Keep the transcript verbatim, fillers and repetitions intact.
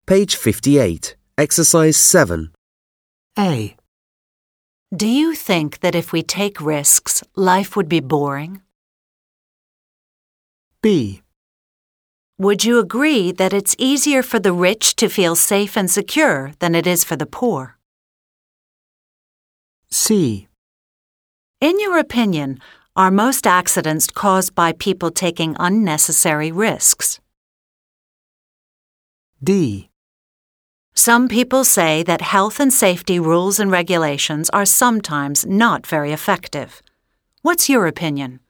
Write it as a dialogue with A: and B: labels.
A: Page fifty-eight, Exercise seven.
B: A.
C: Do you think that if we take risks, life would be boring?
B: B.
C: Would you agree that it's easier for the rich to feel safe and secure than it is for the poor?
B: C.
C: In your opinion, are most accidents caused by people taking unnecessary risks?
B: D.
C: Some people say that health and safety rules and regulations are sometimes not very effective. What's your opinion?